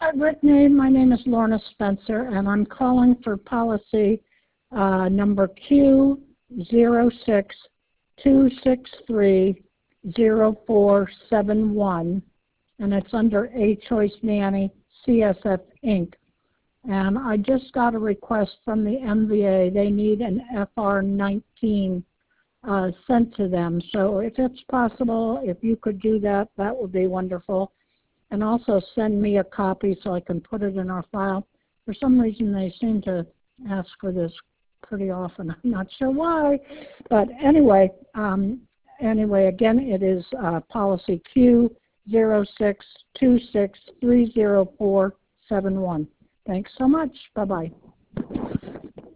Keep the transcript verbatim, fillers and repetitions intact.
Hi, Brittany. My name is Lorna Spencer, and I'm calling for policy uh, number Q zero six two six three zero four seven one, and it's under A Choice Nanny C S F Incorporated. And I just got a request from the M V A. They need an F R nineteen uh, sent to them. So if it's possible, if you could do that, that would be wonderful. And also send me a copy so I can put it in our file. For some reason, they seem to ask for this pretty often. I'm not sure why. But anyway, um, anyway, again, it is uh, policy Q zero six two six three zero four seven one. Thanks so much. Bye-bye.